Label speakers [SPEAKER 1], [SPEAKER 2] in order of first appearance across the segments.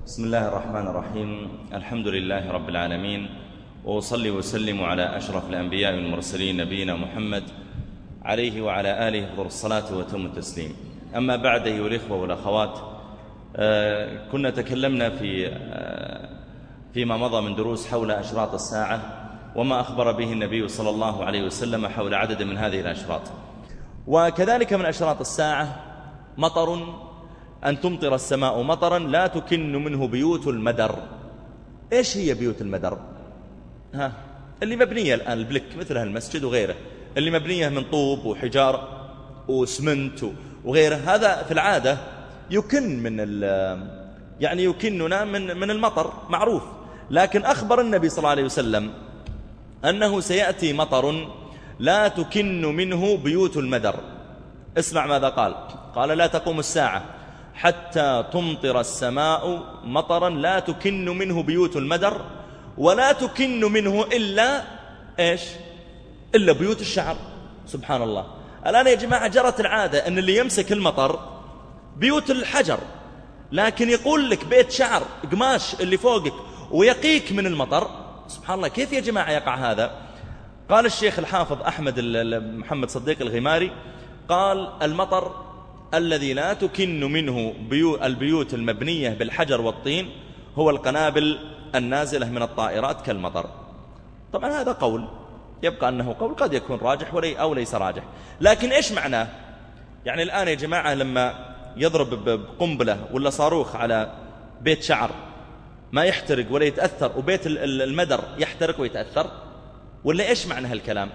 [SPEAKER 1] بسم الله الرحمن الرحيم. الحمد لله رب العالمين، وأصلي وسلم على أشرف الأنبياء والمرسلين نبينا محمد عليه وعلى آله أفضل الصلاة وأتم التسليم. أما بعد أيها الإخوة والأخوات، كنا تكلمنا فيما مضى من دروس حول أشراط الساعة وما أخبر به النبي صلى الله عليه وسلم حول عدد من هذه الأشراط. وكذلك من أشراط الساعة مطر، أن تمطر السماء مطرا لا تكن منه بيوت المدر. إيش هي بيوت المدر؟ اللي مبنية الآن البلك مثل المسجد وغيره، اللي مبنية من طوب وحجار وسمنت وغيره، هذا في العادة يكن يعني يكننا من المطر معروف. لكن أخبر النبي صلى الله عليه وسلم أنه سيأتي مطر لا تكن منه بيوت المدر. اسمع ماذا قال. قال: لا تقوم الساعة حتى تمطر السماء مطرا لا تكن منه بيوت المدر، ولا تكن منه إلا إيش؟ إلا بيوت الشعر. سبحان الله. الآن يا جماعة جرت العادة أن اللي يمسك المطر بيوت الحجر، لكن يقول لك بيت شعر قماش اللي فوقك ويقيك من المطر. سبحان الله، كيف يا جماعة يقع هذا؟ قال الشيخ الحافظ أحمد محمد صديق الغماري، قال: المطر الذي لا تكن منه البيوت المبنية بالحجر والطين هو القنابل النازلة من الطائرات كالمطر. طبعا هذا قول يبقى أنه قول قد يكون راجح أو ليس راجح، لكن إيش معناه؟ يعني الآن يا جماعة لما يضرب بقنبلة ولا صاروخ على بيت شعر ما يحترق ولا يتأثر، وبيت المدر يحترق ويتأثر، ولا إيش معنى هالكلام؟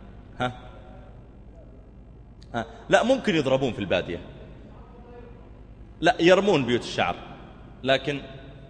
[SPEAKER 1] لا، ممكن يضربون في البادية، لا يرمون بيوت الشعر، لكن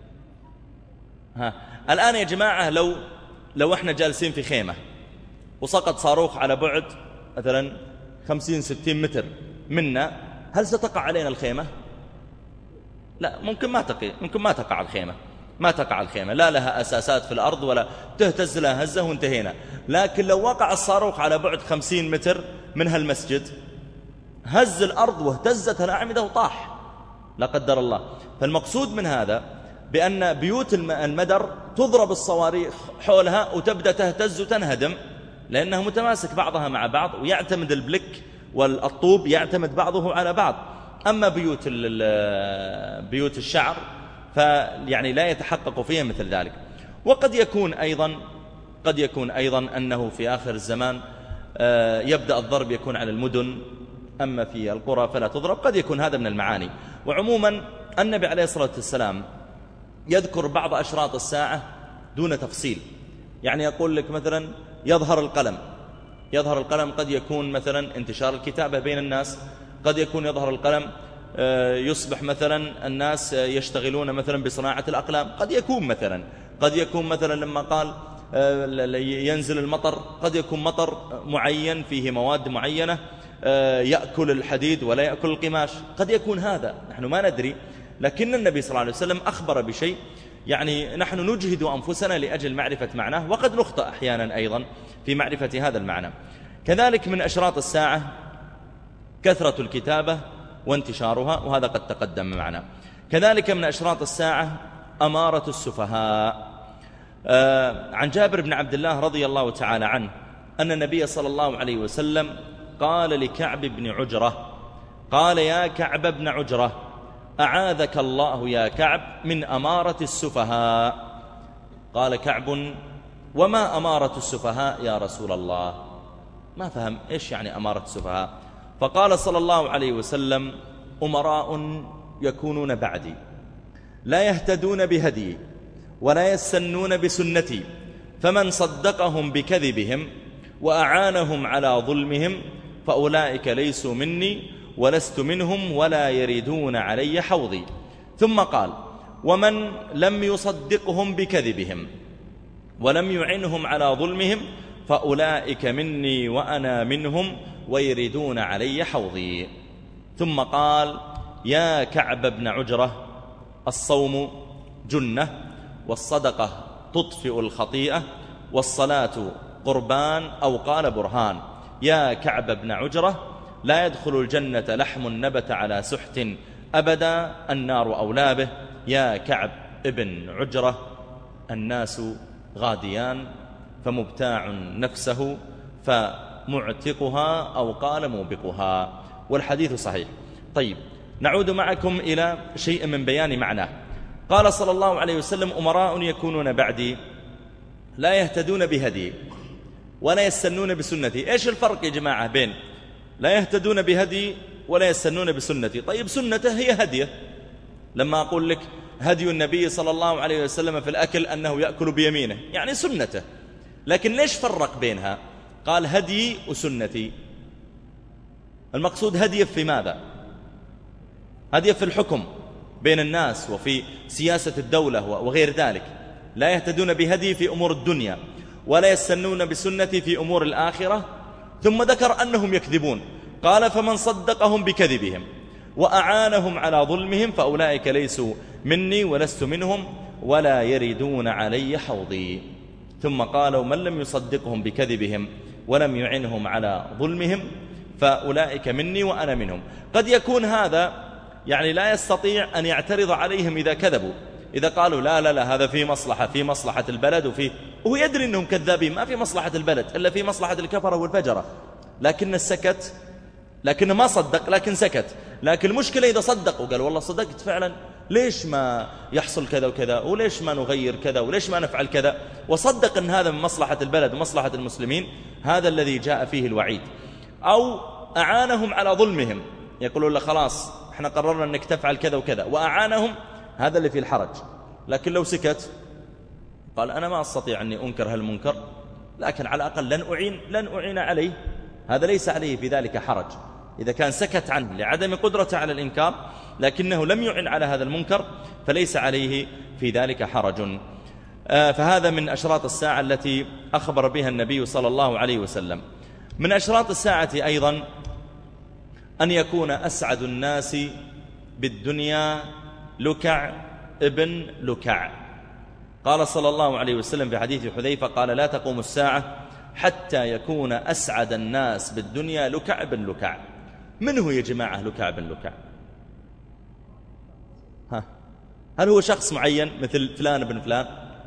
[SPEAKER 1] الآن يا جماعة لو احنا جالسين في خيمة وسقط صاروخ على بعد مثلا 50-60 متر منا، هل ستقع علينا الخيمة؟ لا، ممكن ما تقع الخيمة، ما تقع الخيمة، لا لها أساسات في الأرض ولا تهتز لها هزة وانتهينا. لكن لو وقع الصاروخ على بعد 50 متر من هالمسجد، هز الأرض واهتزت الأعمدة وطاح لا قدر الله. فالمقصود من هذا بأن بيوت المدر تضرب الصواريخ حولها وتبدأ تهتز وتنهدم، لأنها متماسك بعضها مع بعض، ويعتمد البلك والطوب يعتمد بعضه على بعض. أما بيوت الشعر فيعني لا يتحقق فيها مثل ذلك. وقد يكون أيضا أنه في آخر الزمان يبدأ الضرب يكون على المدن، أما في القرى فلا تضرب. قد يكون هذا من المعاني. وعموما النبي عليه الصلاة والسلام يذكر بعض أشراط الساعة دون تفصيل. يعني يقول لك مثلا يظهر القلم، قد يكون مثلا انتشار الكتابة بين الناس، قد يكون يظهر القلم يصبح مثلا الناس يشتغلون مثلا بصناعة الأقلام، قد يكون مثلا لما قال ينزل المطر، قد يكون مطر معين فيه مواد معينة يأكل الحديد ولا يأكل القماش، قد يكون هذا، نحن ما ندري. لكن النبي صلى الله عليه وسلم أخبر بشيء، يعني نحن نجهد أنفسنا لأجل معرفة معناه، وقد نخطئ أحيانا أيضا في معرفة هذا المعنى. كذلك من أشراط الساعة كثرة الكتابة وانتشارها، وهذا قد تقدم معنا. كذلك من أشراط الساعة أمارة السفهاء. عن جابر بن عبد الله رضي الله تعالى عنه أن النبي صلى الله عليه وسلم قال لكعب بن عجرة، قال: يا كعب بن عجرة، أعاذك الله يا كعب من أمارة السفهاء. قال كعب: وما أمارة السفهاء يا رسول الله؟ ما فهم إيش يعني أمارة السفهاء. فقال صلى الله عليه وسلم: أمراء يكونون بعدي لا يهتدون بهدي ولا يستنون بسنتي، فمن صدقهم بكذبهم وأعانهم على ظلمهم فأولئك ليسوا مني ولست منهم ولا يردون علي حوضي. ثم قال: ومن لم يصدقهم بكذبهم ولم يعنهم على ظلمهم فأولئك مني وأنا منهم ويردون علي حوضي. ثم قال: يا كعب بن عجرة، الصوم جنة، والصدقة تطفئ الخطيئة، والصلاة قربان، أو قال برهان. يا كعب بن عجرة، لا يدخل الجنة لحم نبت على سحت أبدا، النار أولى به. يا كعب ابن عجرة الناس غاديان فمبتاع نفسه فمعتقها أو قال موبقها، والحديث صحيح. طيب نعود معكم إلى شيء من بيان معناه. قال صلى الله عليه وسلم: أمراء يكونون بعدي لا يهتدون بهدي ولا يستنون بسنتي. إيش الفرق يا جماعة بين لا يهتدون بهدي ولا يستنون بسنتي؟ طيب سنته هي هديه. لما أقول لك هدي النبي صلى الله عليه وسلم في الأكل أنه يأكل بيمينه، يعني سنته، لكن ليش فرق بينها؟ قال هدي وسنتي. المقصود هدي في ماذا؟ هدي في الحكم بين الناس وفي سياسة الدولة وغير ذلك. لا يهتدون بهدي في أمور الدنيا ولا يستنون بسنتي في أمور الآخرة. ثم ذكر أنهم يكذبون، قال: فمن صدقهم بكذبهم وأعانهم على ظلمهم فأولئك ليسوا مني ولست منهم ولا يردون علي حوضي. ثم قال: ومن لم يصدقهم بكذبهم ولم يعنهم على ظلمهم فأولئك مني وأنا منهم. قد يكون هذا يعني لا يستطيع أن يعترض عليهم إذا كذبوا، إذا قالوا لا لا لا هذا في مصلحة البلد وهو يدري أنهم كذابين، ما في مصلحة البلد إلا في مصلحة الكفرة والفجرة، لكن السكت، لكنه ما صدق لكن سكت. لكن المشكلة إذا صدق وقال والله صدقت فعلا، ليش ما يحصل كذا وكذا، وليش ما نغير كذا، وليش ما نفعل كذا، وصدق أن هذا من مصلحة البلد ومصلحة المسلمين، هذا الذي جاء فيه الوعيد. أو أعانهم على ظلمهم، يقولون له خلاص احنا قررنا أنك تفعل كذا وكذا، وأعانهم، هذا اللي فيه الحرج. لكن لو سكت قال أنا ما أستطيع أني أنكر هالمنكر، لكن على الأقل لن أعين عليه، هذا ليس عليه في ذلك حرج. إذا كان سكت عنه لعدم قدرته على الإنكار لكنه لم يعن على هذا المنكر فليس عليه في ذلك حرج. فهذا من أشراط الساعة التي أخبر بها النبي صلى الله عليه وسلم. من أشراط الساعة أيضا أن يكون أسعد الناس بالدنيا لكع ابن لكع. قال صلى الله عليه وسلم في حديث حذيفة قال: لا تقوم الساعة حتى يكون أسعد الناس بالدنيا لكع بن لكع. من هو يا جماعة لكع بن لكع؟ هل هو شخص معين مثل فلان بن فلان؟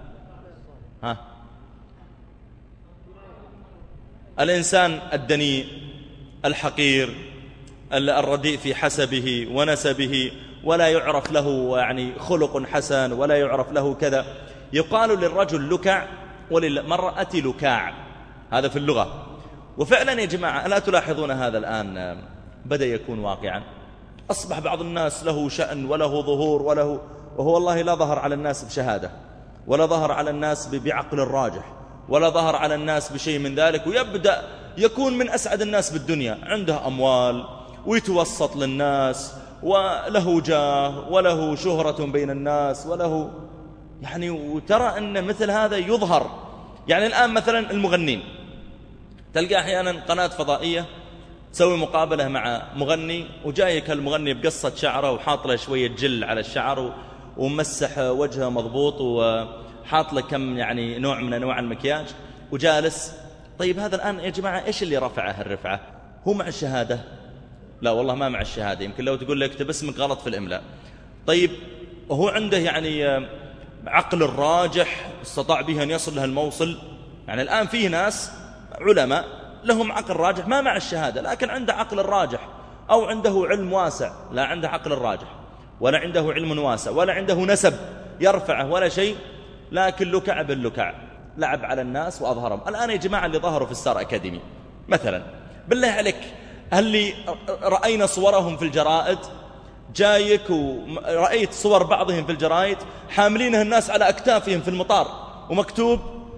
[SPEAKER 1] الإنسان الدنيء الحقير الرديء في حسبه ونسبه، ولا يعرف له يعني خلق حسن ولا يعرف له كذا، يقال للرجل لكع وللمرأة لكاع، هذا في اللغة. وفعلا يا جماعة ألا تلاحظون هذا الآن بدأ يكون واقعا؟ أصبح بعض الناس له شأن وله ظهور وهو والله لا ظهر على الناس بشهادة، ولا ظهر على الناس بعقل الراجح، ولا ظهر على الناس بشيء من ذلك، ويبدأ يكون من أسعد الناس بالدنيا، عنده أموال ويتوسط للناس وله جاه وله شهرة بين الناس وله يعني، وترى أن مثل هذا يظهر. يعني الآن مثلا المغنين، تلقى أحيانا قناة فضائية تسوي مقابلة مع مغني، وجايك المغني بقصة شعره وحاط له شوية جل على الشعر ومسح وجهه مضبوط وحاط له كم يعني نوع من أنواع المكياج وجالس. طيب هذا الآن يا جماعة إيش اللي رفعه الرفعة؟ هو مع الشهادة؟ لا والله ما مع الشهادة، يمكن لو تقول له اكتب اسمك غلط في الإملاء. طيب وهو عنده يعني عقل الراجح استطاع به أن يصل له الموصل. يعني الآن فيه ناس علماء لهم عقل راجح ما مع الشهادة، لكن عنده عقل الراجح، أو عنده علم واسع، لا عنده عقل الراجح ولا عنده علم واسع ولا عنده نسب يرفعه ولا شيء، لكن لكع بن لكع لعب على الناس وأظهرهم. الآن يا جماعة اللي ظهروا في ستار أكاديمي مثلا، بالله عليك هل اللي رأينا صورهم في الجرائد؟ جايك ورأيت صور بعضهم في الجرائد حاملينها الناس على أكتافهم في المطار ومكتوب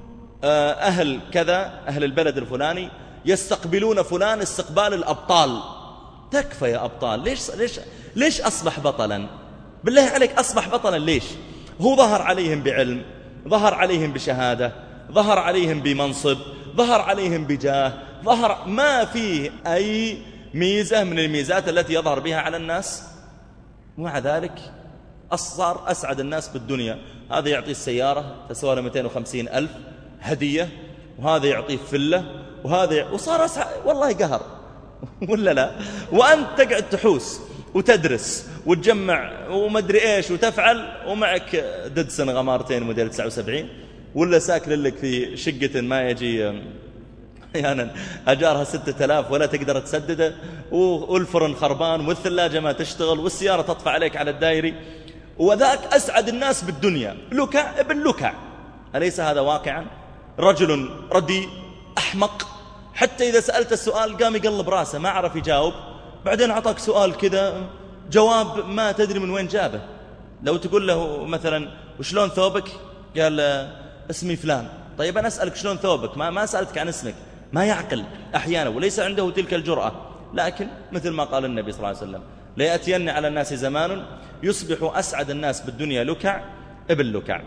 [SPEAKER 1] أهل كذا، أهل البلد الفلاني يستقبلون فلان استقبال الأبطال. تكفى يا أبطال. ليش أصبح بطلا؟ بالله عليك أصبح بطلا ليش؟ هو ظهر عليهم بعلم، ظهر عليهم بشهادة، ظهر عليهم بمنصب، ظهر عليهم بجاه، ظهر ما فيه أي ميزة من الميزات التي يظهر بها على الناس، ومع ذلك صار أسعد الناس بالدنيا. هذا يعطي السيارة تسوى له 250,000 هدية، وهذا يعطيه فلة، وهذا وصار أسعد. والله قهر ولا لا؟ وأنت تقعد تحوس وتدرس وتجمع ومدري إيش وتفعل، ومعك ددسن غمارتين موديل 79 ولا ساكن لك في شقة ما يجي أحيانا أجارها 6000 ولا تقدر تسدده، والفرن خربان والثلاجة ما تشتغل والسيارة تطفى عليك على الدائري، وذاك أسعد الناس بالدنيا، لكع ابن لكع. أليس هذا واقعا؟ رجل رديء أحمق، حتى إذا سألت السؤال قام يقلب راسه ما عرف يجاوب، بعدين أعطاك سؤال كذا جواب ما تدري من وين جابه. لو تقول له مثلا وشلون ثوبك؟ قال اسمي فلان. طيب أنا أسألك شلون ثوبك، ما سألتك عن اسمك. ما يعقل أحيانا وليس عنده تلك الجرأة. لكن مثل ما قال النبي صلى الله عليه وسلم ليأتين على الناس زمان يصبح أسعد الناس بالدنيا لكع ابن لكع.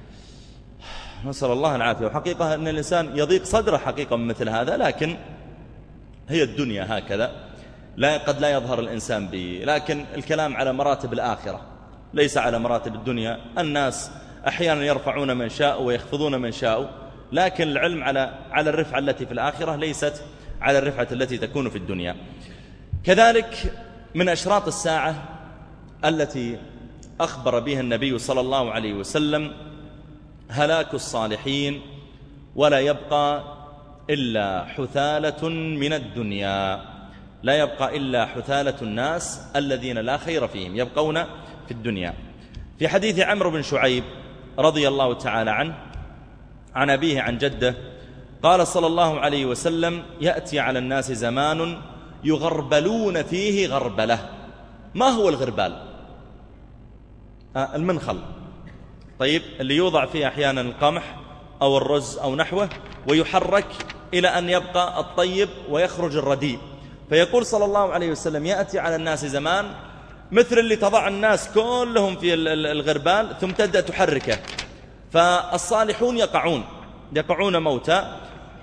[SPEAKER 1] نسأل الله العافية. وحقيقة أن الإنسان يضيق صدره حقيقة من مثل هذا، لكن هي الدنيا هكذا، قد لا يظهر الإنسان به. لكن الكلام على مراتب الآخرة ليس على مراتب الدنيا. الناس أحيانا يرفعون من شاء ويخفضون من شاء، لكن العلم على الرفعة التي في الآخرة ليست على الرفعة التي تكون في الدنيا. كذلك من أشراط الساعة التي أخبر بها النبي صلى الله عليه وسلم هلاك الصالحين، ولا يبقى إلا حثالة من الدنيا. لا يبقى إلا حثالة الناس الذين لا خير فيهم، يبقون في الدنيا. في حديث عمرو بن شعيب رضي الله تعالى عنه عن أبيه عن جده قال صلى الله عليه وسلم يأتي على الناس زمان يغربلون فيه غربلة. ما هو الغربال؟ المنخل. طيب اللي يوضع فيه أحيانا القمح أو الرز أو نحوه ويحرك إلى أن يبقى الطيب ويخرج الرديء. فيقول صلى الله عليه وسلم يأتي على الناس زمان مثل اللي تضع الناس كلهم في الغربال ثم تبدأ تحركه، فالصالحون يقعون موتى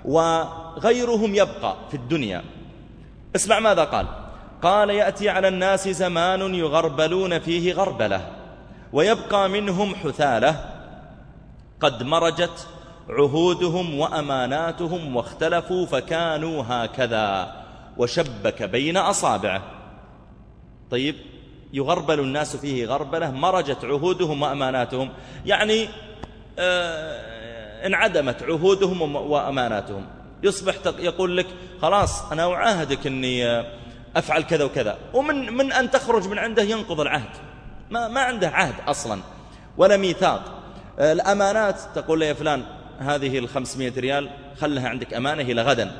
[SPEAKER 1] وغيرهم يبقى في الدنيا. اسمع ماذا قال يأتي على الناس زمان يغربلون فيه غربلة ويبقى منهم حثالة قد مرجت عهودهم وأماناتهم واختلفوا فكانوا هكذا وشبك بين أصابعه. طيب يغربل الناس فيه غربلة مرجت عهودهم وأماناتهم، يعني انعدمت عهودهم وأماناتهم. يصبح يقول لك خلاص أنا أعاهدك أني أفعل كذا وكذا، ومن أن تخرج من عنده ينقض العهد، ما عنده عهد أصلا ولا ميثاق. الأمانات تقول له يا فلان هذه 500 ريال خلها عندك أمانة إلى غدا،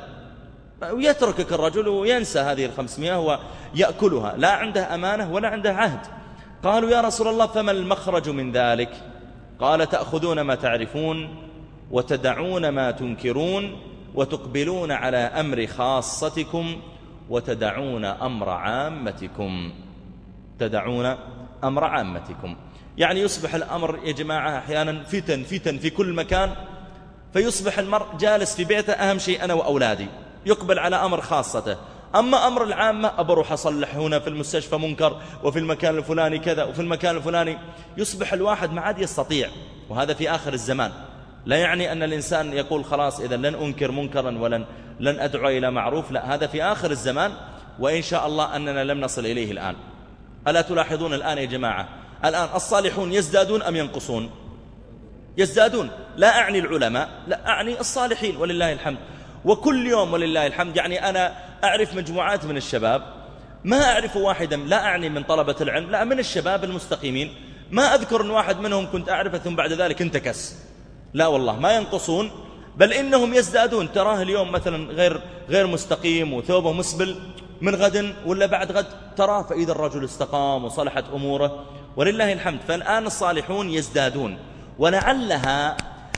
[SPEAKER 1] ويتركك الرجل وينسى هذه 500 ويأكلها، لا عنده أمانة ولا عنده عهد. قالوا يا رسول الله فما المخرج من ذلك؟ قال تأخذون ما تعرفون وتدعون ما تنكرون وتقبلون على أمر خاصتكم وتدعون أمر عامتكم. تدعون أمر عامتكم، يعني يصبح الأمر يا جماعة أحيانا فتن في كل مكان، فيصبح المرء جالس في بيته أهم شيء أنا وأولادي، يقبل على أمر خاصته. أما أمر العامة أبروح أصلح هنا في المستشفى منكر وفي المكان الفلاني كذا وفي المكان الفلاني، يصبح الواحد ما عاد يستطيع. وهذا في آخر الزمان. لا يعني أن الإنسان يقول خلاص إذا لن أنكر منكرا ولن أدعو إلى معروف، لا، هذا في آخر الزمان، وإن شاء الله أننا لم نصل إليه الآن. ألا تلاحظون الآن يا جماعة الآن الصالحون يزدادون أم ينقصون؟ يزدادون. لا أعني العلماء، لا أعني الصالحين ولله الحمد. وكل يوم ولله الحمد يعني أنا أعرف مجموعات من الشباب، ما أعرف واحدا، لا أعني من طلبة العلم، لا، من الشباب المستقيمين، ما أذكر أن واحد منهم كنت أعرفه ثم بعد ذلك انتكس. لا والله ما ينقصون، بل إنهم يزدادون. تراه اليوم مثلا غير مستقيم وثوبه مسبل، من غد ولا بعد غد تراه فإذا الرجل استقام وصلحت أموره ولله الحمد. فالآن الصالحون يزدادون، ولعلها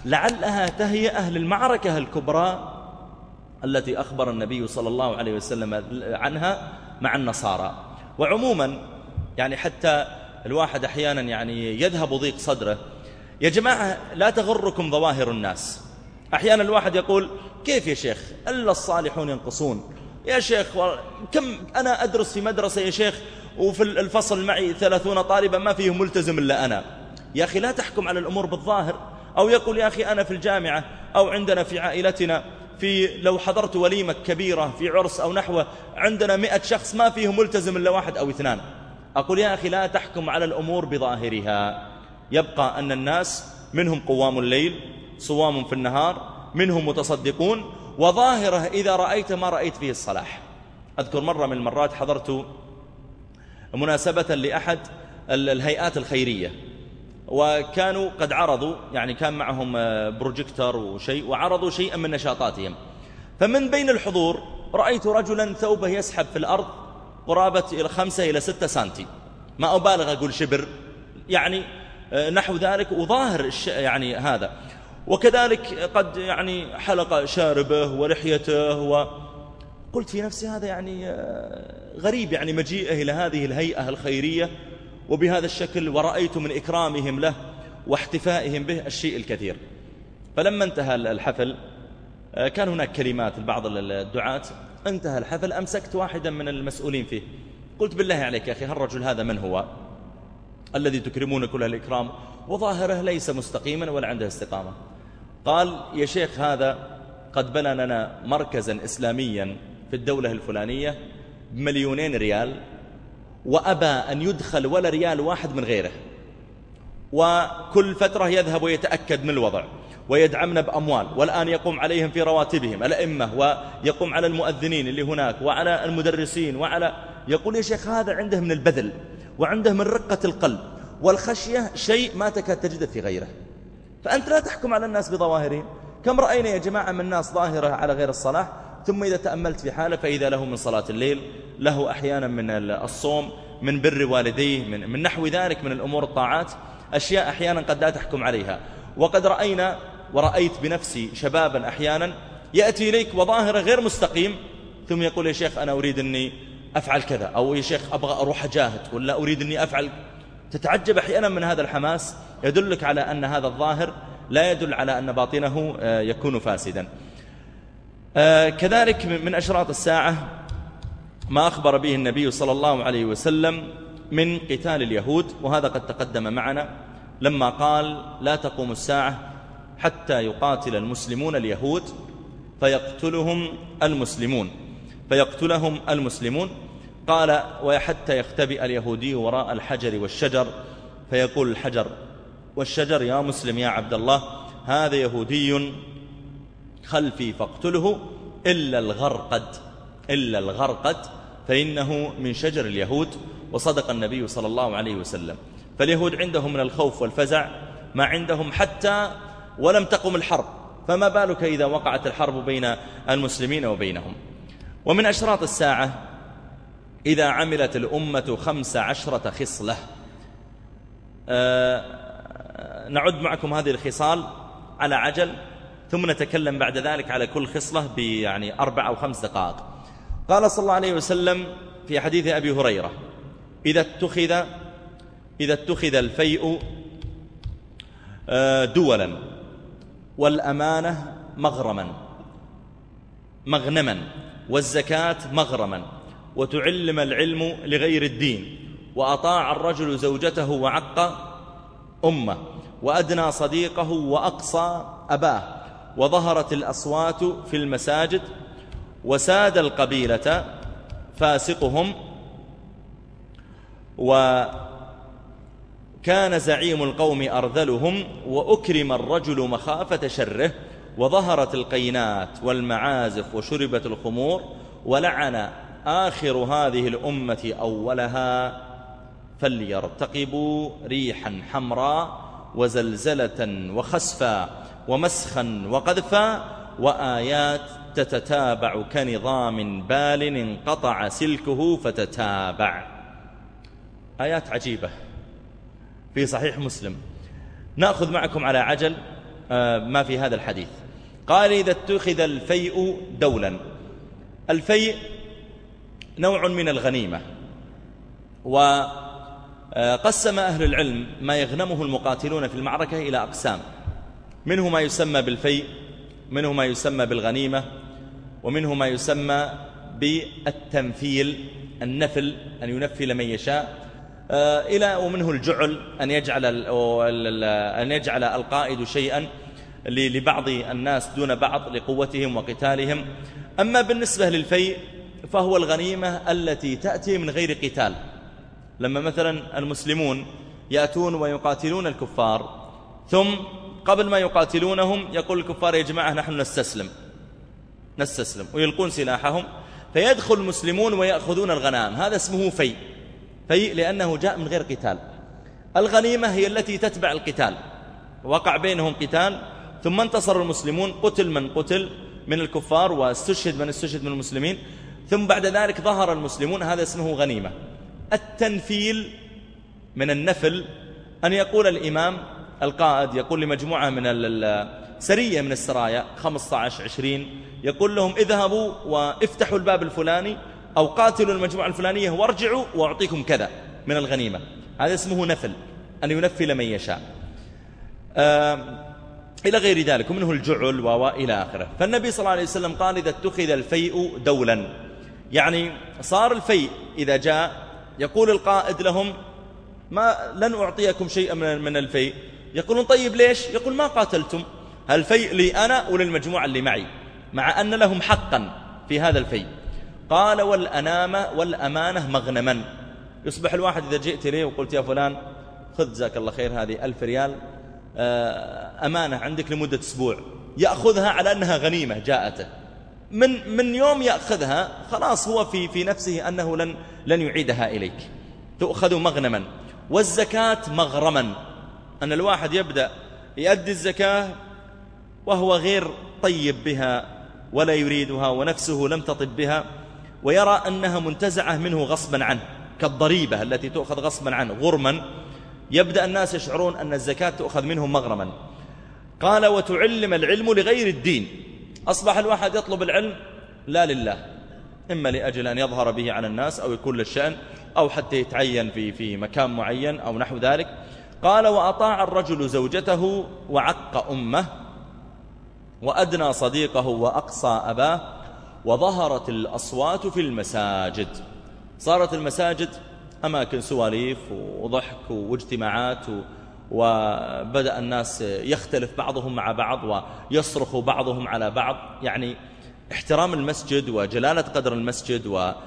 [SPEAKER 1] تهيئ أهل المعركة الكبرى التي أخبر النبي صلى الله عليه وسلم عنها مع النصارى. وعموما يعني حتى الواحد أحيانا يعني يذهب ضيق صدره. يا جماعة لا تغركم ظواهر الناس. أحيانا الواحد يقول كيف يا شيخ إلا الصالحون ينقصون؟ يا شيخ كم أنا أدرس في مدرسة يا شيخ وفي الفصل معي 30 طالبا ما فيهم ملتزم إلا أنا. يا أخي لا تحكم على الأمور بالظاهر. أو يقول يا أخي أنا في الجامعة أو عندنا في عائلتنا لو حضرت وليمة كبيرة في عرس أو نحوه عندنا 100 شخص ما فيهم ملتزم إلا 1 أو 2. أقول يا أخي لا تحكم على الأمور بظاهرها، يبقى أن الناس منهم قوام الليل صوام في النهار، منهم متصدقون، وظاهره إذا رأيت ما رأيت فيه الصلاح. أذكر مرة من المرات حضرت مناسبة لأحد الهيئات الخيرية، وكانوا قد عرضوا، يعني كان معهم بروجيكتور وشيء، وعرضوا شيئا من نشاطاتهم. فمن بين الحضور رأيت رجلا ثوبه يسحب في الأرض قرابة 5 إلى 6 سنتي، ما أبالغ أقول شبر، يعني نحو ذلك، وظاهر يعني هذا. وكذلك قد يعني حلق شاربه ولحيته، وقلت في نفسي هذا يعني غريب، يعني مجيئه إلى هذه الهيئة الخيرية وبهذا الشكل، ورأيت من إكرامهم له واحتفائهم به الشيء الكثير. فلما انتهى الحفل كان هناك كلمات لبعض الدعاة، انتهى الحفل أمسكت واحدا من المسؤولين فيه، قلت بالله عليك يا أخي هالرجل هذا من هو الذي تكرمون كل الإكرام وظاهره ليس مستقيما ولا عنده استقامة؟ قال يا شيخ هذا قد بنى لنا مركزا إسلاميا في الدولة الفلانية ب2 ريال، وأبى أن يدخل ولا ريال واحد من غيره، وكل فترة يذهب ويتأكد من الوضع ويدعمنا بأموال، والآن يقوم عليهم في رواتبهم الأئمة، ويقوم على المؤذنين اللي هناك وعلى المدرسين يقول يا شيخ هذا عنده من البذل وعنده من رقة القلب والخشية شيء ما تكاد تجده في غيره. فأنت لا تحكم على الناس بظواهرهم. كم رأينا يا جماعة من ناس ظاهرة على غير الصلاح، ثم إذا تأملت في حاله فإذا له من صلاة الليل، له أحيانا من الصوم، من بر والديه، من نحو ذلك من الأمور الطاعات، أشياء أحيانا قد لا تحكم عليها. وقد رأينا ورأيت بنفسي شبابا أحيانا يأتي إليك وظاهره غير مستقيم، ثم يقول يا شيخ أنا أريد أني أفعل كذا، أو يا شيخ أبغى أروح أجاهد، ولا أريد أني أفعل. تتعجب أحيانا من هذا الحماس، يدلك على أن هذا الظاهر لا يدل على أن باطنه يكون فاسدا. كذلك من أشراط الساعة ما أخبر به النبي صلى الله عليه وسلم من قتال اليهود، وهذا قد تقدم معنا لما قال لا تقوم الساعة حتى يقاتل المسلمون اليهود فيقتلهم المسلمون. قال وحتى يختبئ اليهودي وراء الحجر والشجر فيقول الحجر والشجر يا مسلم يا عبد الله هذا يهودي خلفي فاقتله إلا الغرقد فإنه من شجر اليهود. وصدق النبي صلى الله عليه وسلم. فاليهود عندهم من الخوف والفزع ما عندهم حتى ولم تقم الحرب، فما بالك إذا وقعت الحرب بين المسلمين وبينهم. ومن أشراط الساعة إذا عملت الأمة 15 خصلة. نعد معكم هذه الخصال على عجل، ثم نتكلم بعد ذلك على كل خصلة يعني 4 أو 5 دقائق. قال صلى الله عليه وسلم في حديث أبي هريرة إذا اتخذ الفيء دولا والأمانة مغنما والزكاة مغرما وتعلم العلم لغير الدين وأطاع الرجل زوجته وعق أمه وأدنى صديقه وأقصى أباه وظهرت الأصوات في المساجد وساد القبيلة فاسقهم وكان زعيم القوم أرذلهم وأكرم الرجل مخافة شره وظهرت القينات والمعازف وشربت الخمور ولعن آخر هذه الأمة أولها فليرتقبوا ريحا حمراء وزلزلة وخسفا ومسخا وقذفا وآيات تتتابع كنظام بال انقطع سلكه فتتابع. آيات عجيبة في صحيح مسلم. نأخذ معكم على عجل ما في هذا الحديث. قال إذا اتخذ الفيء دولا. الفيء نوع من الغنيمة، وقسم أهل العلم ما يغنمه المقاتلون في المعركة إلى أقسام، منه ما يسمى بالفيء، منه ما يسمى بالغنيمة، ومنه ما يسمى بالتنفيل، النفل، أن ينفل من يشاء، ومنه الجعل، أن يجعل القائد شيئا لبعض الناس دون بعض لقوتهم وقتالهم. أما بالنسبة للفيء فهو الغنيمة التي تأتي من غير قتال، لما مثلا المسلمون يأتون ويقاتلون الكفار، ثم قبل ما يقاتلونهم يقول الكفار يا جماعة نحن نستسلم ويلقون سلاحهم، فيدخل المسلمون ويأخذون الغنائم. هذا اسمه فيء لأنه جاء من غير قتال. الغنيمة هي التي تتبع القتال، وقع بينهم قتال ثم انتصر المسلمون، قتل من قتل من الكفار واستشهد من استشهد من المسلمين، ثم بعد ذلك ظهر المسلمون، هذا اسمه غنيمة. التنفيل من النفل أن يقول الإمام القائد يقول لمجموعة من سرية من السرايا 15-20 يقول لهم اذهبوا وافتحوا الباب الفلاني أو قاتلوا المجموعة الفلانية وارجعوا وأعطيكم كذا من الغنيمة. هذا اسمه نفل، أن ينفل من يشاء إلى غير ذلك، ومنه الجعل وإلى آخره. فالنبي صلى الله عليه وسلم قال إذا اتخذ الفيء دولا، يعني صار الفيء إذا جاء يقول القائد لهم لن أعطيكم شيئا من الفيء. يقولون طيب ليش؟ يقول ما قاتلتم، الفيء لي أنا وللمجموعة اللي معي، مع أن لهم حقا في هذا الفيء. قال والأمانة مغنما، يصبح الواحد إذا جئت إليه وقلت يا فلان خذ جزاك الله خير هذه 1000 ريال أمانة عندك لمدة أسبوع، يأخذها على أنها غنيمة جاءته. من يوم يأخذها خلاص هو في نفسه أنه لن يعيدها إليك، تأخذ مغنما. والزكاة مغرما، أن الواحد يبدأ يؤدي الزكاة وهو غير طيب بها ولا يريدها ونفسه لم تطب بها، ويرى أنها منتزعة منه غصبا عنه، كالضريبة التي تؤخذ غصبا عنه غرما. يبدأ الناس يشعرون أن الزكاة تؤخذ منهم مغرما. قال وتعلم العلم لغير الدين، أصبح الواحد يطلب العلم لا لله، إما لأجل أن يظهر به على الناس أو يكون للشأن أو حتى يتعين في مكان معين أو نحو ذلك. قال وأطاع الرجل زوجته وعق أمه وأدنى صديقه وأقصى أباه وظهرت الأصوات في المساجد. صارت المساجد أماكن سواليف وضحك واجتماعات، وبدأ الناس يختلف بعضهم مع بعض ويصرخ بعضهم على بعض. يعني احترام المسجد وجلالة قدر المسجد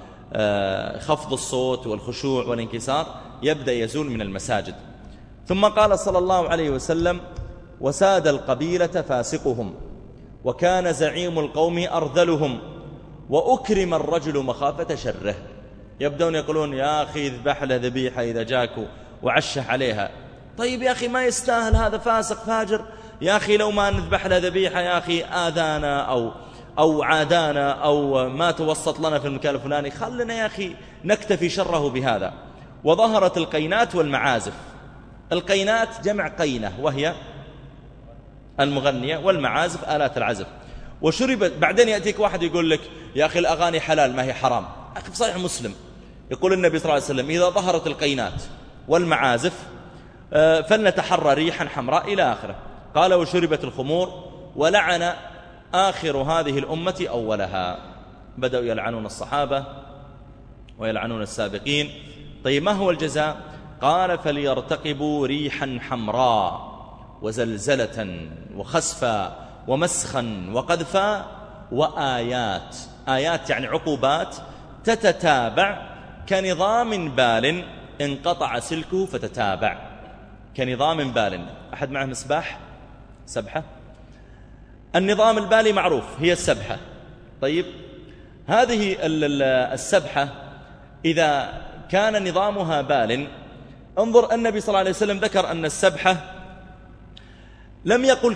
[SPEAKER 1] وخفض الصوت والخشوع والانكسار يبدأ يزول من المساجد. ثم قال صلى الله عليه وسلم وساد القبيلة فاسقهم وكان زعيم القوم أرذلهم وأكرم الرجل مخافة شره. يبدأون يقولون يا أخي اذبح له ذبيحة إذا جاك وعشه عليها. طيب يا أخي ما يستاهل، هذا فاسق فاجر، يا أخي لو ما نذبح له ذبيحة يا أخي آذانا أو عادانا أو ما توسط لنا في المكان الفلاني، خلنا يا أخي نكتفي شره بهذا. وظهرت القينات والمعازف. القينات جمع قينة وهي المغنية، والمعازف آلات العزف. وشربت. بعدين يأتيك واحد يقول لك يا أخي الأغاني حلال ما هي حرام. أخي في صحيح مسلم يقول النبي صلى الله عليه وسلم إذا ظهرت القينات والمعازف فلنتحرى ريحا حمراء إلى آخره. قال وشربت الخمور ولعن آخر هذه الأمة أولها. بدأوا يلعنون الصحابة ويلعنون السابقين. طيب ما هو الجزاء؟ قال فليرتقبوا ريحا حمراء وزلزلة وخسفا ومسخا وقذفا وآيات. آيات يعني عقوبات تتتابع كنظام بال انقطع سلكه فتتابع. كنظام بال. أحد معه مصباح سبحة؟ النظام البالي معروف هي السبحة. طيب هذه السبحة إذا كان نظامها بال، انظر النبي صلى الله عليه وسلم ذكر أن السبحة لم يقل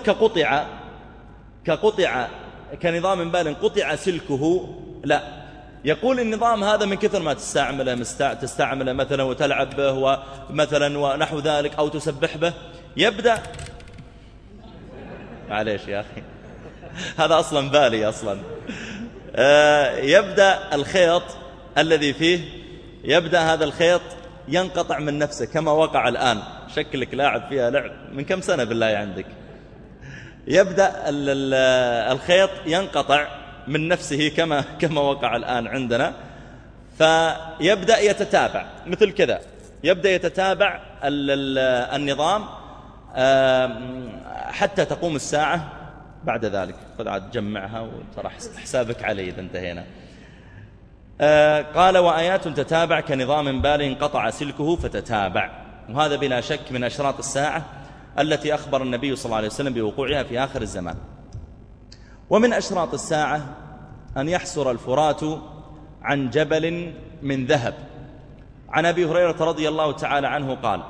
[SPEAKER 1] كقطع كنظام بال قطع سلكه، لا، يقول النظام هذا من كثر ما تستعمله مثلا وتلعب به ومثلا ونحو ذلك أو تسبح به يبدأ معليش يا أخي هذا أصلا بالي أصلا. يبدأ الخيط الذي فيه، يبدأ هذا الخيط ينقطع من نفسه كما وقع الآن. شكلك لاعب فيها لعب من كم سنة بالله عندك. يبدأ الخيط ينقطع من نفسه كما وقع الآن عندنا، فيبدأ يتتابع مثل كذا. يبدأ يتتابع النظام حتى تقوم الساعة. بعد ذلك خذ عاد تجمعها وترى حسابك علي إذا انتهينا. قال وآيات تتابع كنظام بال انقطع سلكه فتتابع. وهذا بلا شك من أشراط الساعة التي أخبر النبي صلى الله عليه وسلم بوقوعها في آخر الزمان. ومن أشراط الساعة أن يحسر الفرات عن جبل من ذهب. عن أبي هريرة رضي الله تعالى عنه قال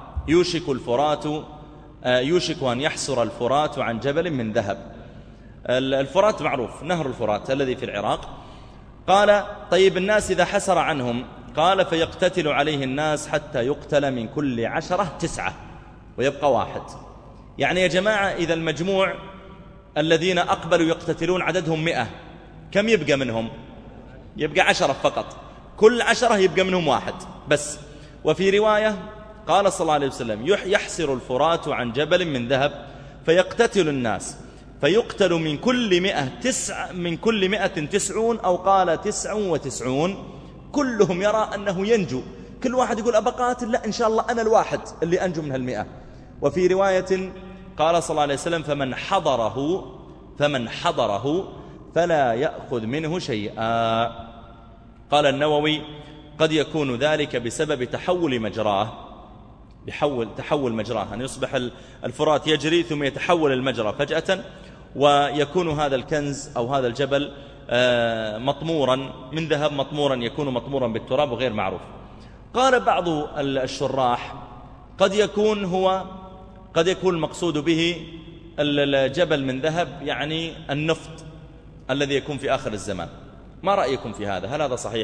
[SPEAKER 1] يوشك أن يحسر الفرات عن جبل من ذهب. الفرات معروف، نهر الفرات الذي في العراق. قال طيب الناس إذا حسر عنهم، قال فيقتتل عليه الناس حتى يقتل من كل 10 9 ويبقى 1. يعني يا جماعة إذا المجموع الذين أقبلوا يقتتلون عددهم 100، كم يبقى منهم؟ يبقى 10 فقط، كل 10 يبقى منهم 1 بس. وفي رواية قال صلى الله عليه وسلم يحسر الفرات عن جبل من ذهب فيقتتل الناس فيقتل من كل 100 90 أو قال 99 كلهم يرى أنه ينجو. كل واحد يقول أبقاتل، لا إن شاء الله أنا الواحد اللي أنجو من 100. وفي رواية قال صلى الله عليه وسلم فمن حضره فلا يأخذ منه شيئا. قال النووي قد يكون ذلك بسبب تحول مجراه، تحول مجراه، أن يصبح الفرات يجري ثم يتحول المجرى فجأة، ويكون هذا الكنز أو هذا الجبل مطمورا من ذهب، مطمورا يكون مطمورا بالتراب وغير معروف. قال بعض الشراح قد يكون المقصود به الجبل من ذهب يعني النفط الذي يكون في آخر الزمان. ما رأيكم في هذا؟ هل هذا صحيح؟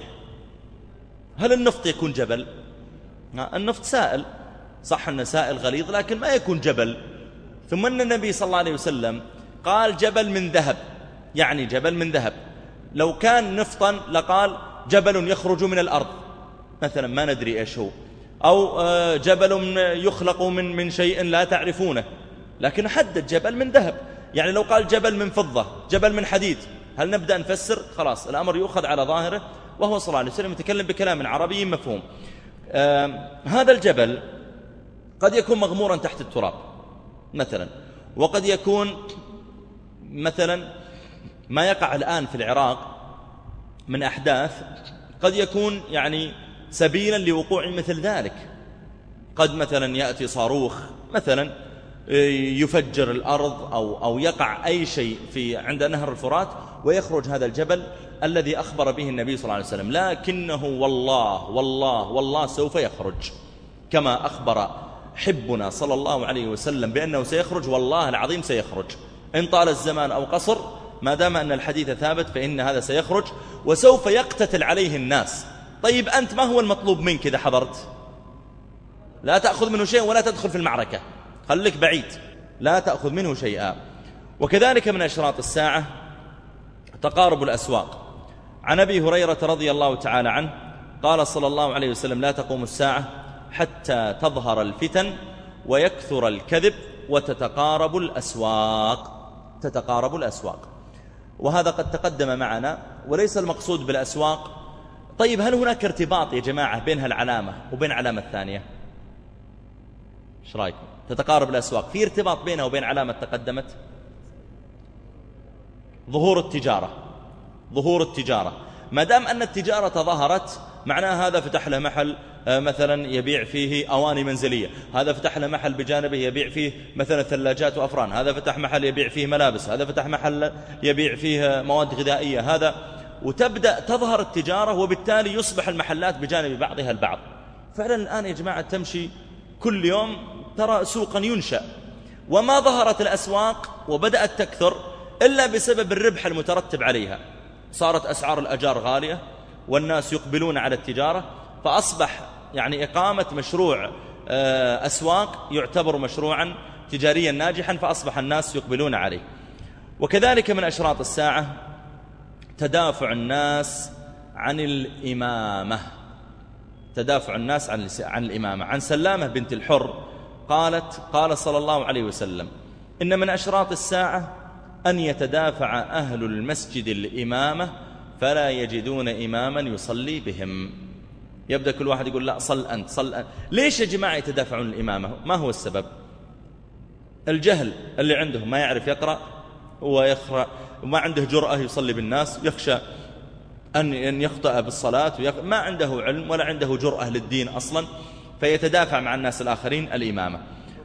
[SPEAKER 1] هل النفط يكون جبل؟ النفط سائل، صح أنه سائل غليظ لكن ما يكون جبل. ثم أن النبي صلى الله عليه وسلم قال جبل من ذهب، يعني جبل من ذهب. لو كان نفطا لقال جبل يخرج من الأرض مثلا، ما ندري إيش هو، أو جبل يخلق من شيء لا تعرفونه، لكن حدد جبل من ذهب. يعني لو قال جبل من فضة، جبل من حديد، هل نبدأ نفسر؟ خلاص الأمر يؤخذ على ظاهره، وهو صلى الله عليه وسلم يتكلم بكلام عربي مفهوم. هذا الجبل قد يكون مغمورا تحت التراب مثلا، وقد يكون مثلا ما يقع الآن في العراق من أحداث قد يكون يعني سبيلا لوقوع مثل ذلك. قد مثلا يأتي صاروخ مثلا يفجر الأرض أو يقع أي شيء عند نهر الفرات ويخرج هذا الجبل الذي أخبر به النبي صلى الله عليه وسلم، لكنه والله سوف يخرج كما أخبر حبنا صلى الله عليه وسلم بأنه سيخرج. والله العظيم سيخرج إن طال الزمان أو قصر، ما دام أن الحديث ثابت فإن هذا سيخرج وسوف يقتتل عليه الناس. طيب أنت ما هو المطلوب منك إذا حضرت؟ لا تأخذ منه شيء ولا تدخل في المعركة، خليك بعيد، لا تأخذ منه شيئا. وكذلك من أشراط الساعة تقارب الأسواق. عن أبي هريرة رضي الله تعالى عنه قال صلى الله عليه وسلم لا تقوم الساعة حتى تظهر الفتن ويكثر الكذب وتتقارب الأسواق. وهذا قد تقدم معنا، وليس المقصود بالأسواق. طيب هل هناك ارتباط يا جماعة بين هالعلامة وبين علامة الثانية؟ ايش رايكم؟ تتقارب الأسواق، في ارتباط بينها وبين علامة تقدمت؟ ظهور التجارة. ما دام أن التجارة ظهرت معناها هذا فتح له محل مثلا يبيع فيه أواني منزلية، هذا فتح له محل بجانبه يبيع فيه مثلا ثلاجات وأفران، هذا فتح محل يبيع فيه ملابس، هذا فتح محل يبيع فيه مواد غذائية، هذا، وتبدأ تظهر التجارة، وبالتالي يصبح المحلات بجانب بعضها البعض. فعلا الآن يا جماعة تمشي كل يوم ترى سوقا ينشأ، وما ظهرت الأسواق وبدأت تكثر إلا بسبب الربح المترتب عليها. صارت أسعار الأجار غالية والناس يقبلون على التجارة، فأصبح يعني إقامة مشروع أسواق يعتبر مشروعا تجاريا ناجحا، فأصبح الناس يقبلون عليه. وكذلك من أشراط الساعة تدافع الناس عن الإمامة. عن سلامة بنت الحر قال صلى الله عليه وسلم إن من أشراط الساعة أن يتدافع أهل المسجد الإمامة فلا يجدون إماما يصلي بهم. يبدأ كل واحد يقول لا صل أنت. ليش يا جماعة يتدافعون الإمامة؟ ما هو السبب؟ الجهل اللي عندهم، ما يعرف يقرأ ويقرأ وما عنده جرأة يصلي بالناس، يخشى أن يخطئ بالصلاة ما عنده علم ولا عنده جرأة للدين أصلا، فيتدافع مع الناس الآخرين الإمامة.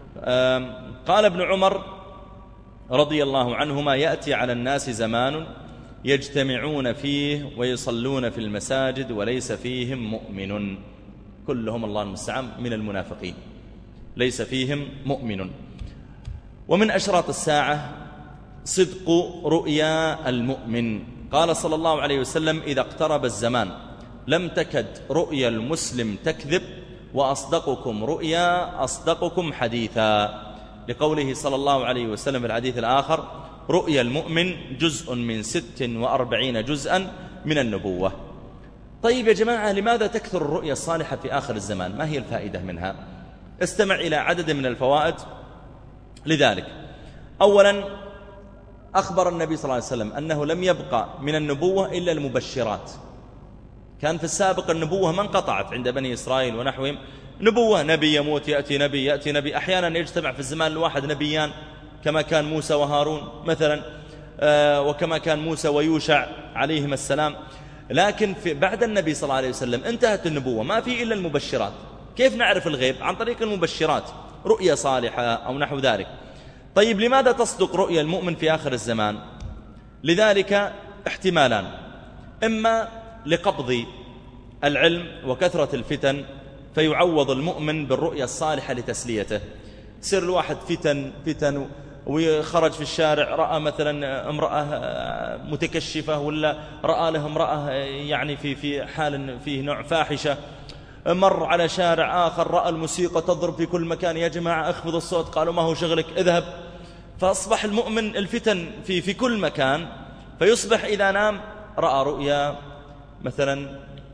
[SPEAKER 1] قال ابن عمر رضي الله عنهما: يأتي على الناس زمان يجتمعون فيه ويصلون في المساجد وليس فيهم مؤمن، كلهم الله المستعان من المنافقين، ليس فيهم مؤمن. ومن أشراط الساعة صدق رؤيا المؤمن. قال صلى الله عليه وسلم: إذا اقترب الزمان لم تكد رؤيا المسلم تكذب، وأصدقكم رؤيا أصدقكم حديثا، لقوله صلى الله عليه وسلم في الحديث الآخر: رؤيا المؤمن جزء من 46 جزءا من النبوة. طيب يا جماعة، لماذا تكثر الرؤيا الصالحة في آخر الزمان؟ ما هي الفائدة منها؟ استمع إلى عدد من الفوائد لذلك. أولا، أخبر النبي صلى الله عليه وسلم أنه لم يبقى من النبوة إلا المبشرات. كان في السابق النبوة ما انقطعت عند بني إسرائيل ونحوهم، نبوة نبي يموت يأتي نبي يأتي نبي، أحيانا يجتمع في الزمان الواحد نبيان كما كان موسى وهارون مثلا، وكما كان موسى ويوشع عليهم السلام. لكن بعد النبي صلى الله عليه وسلم انتهت النبوة، ما في إلا المبشرات. كيف نعرف الغيب؟ عن طريق المبشرات، رؤيا صالحة أو نحو ذلك. طيب لماذا تصدق رؤيا المؤمن في آخر الزمان؟ لذلك احتمالان: إما لقبض العلم وكثرة الفتن فيعوض المؤمن بالرؤيا الصالحة لتسليته. سر الواحد فتن وخرج في الشارع رأى مثلا امرأة متكشفة، ولا رأى له امرأة يعني في حال فيه نوع فاحشة، مر على شارع آخر رأى الموسيقى تضرب في كل مكان، يا جماعة اخفض الصوت، قالوا ما هو شغلك اذهب. فأصبح المؤمن الفتن في كل مكان، فيصبح إذا نام رأى رؤيا مثلا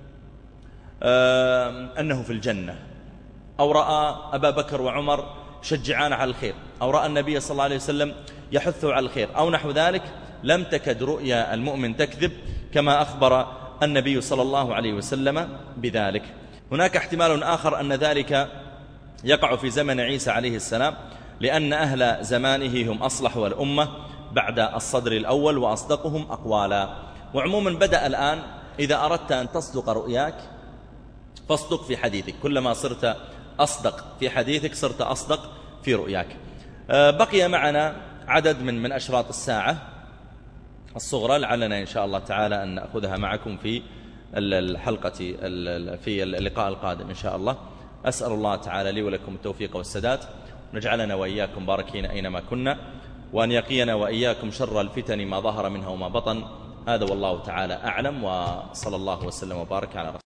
[SPEAKER 1] أنه في الجنة، أو رأى أبا بكر وعمر شجعان على الخير، أو رأى النبي صلى الله عليه وسلم يحثه على الخير أو نحو ذلك. لم تكد رؤيا المؤمن تكذب كما أخبر النبي صلى الله عليه وسلم بذلك. هناك احتمال آخر أن ذلك يقع في زمن عيسى عليه السلام، لأن أهل زمانه هم أصلحوا الأمة بعد الصدر الأول وأصدقهم أقوالا. وعموما بدأ الآن إذا أردت أن تصدق رؤياك فاصدق في حديثك، كلما صرت أصدق في حديثك صرت أصدق في رؤياك. بقي معنا عدد من أشراط الساعة الصغرى، لعلنا إن شاء الله تعالى أن نأخذها معكم في الحلقة في اللقاء القادم إن شاء الله. أسأل الله تعالى لي ولكم التوفيق والسداد، ونجعلنا وإياكم باركين أينما كنا، وأن يقينا وإياكم شر الفتن ما ظهر منها وما بطن. هذا والله تعالى أعلم، وصلى الله وسلم وبارك على رسول الله.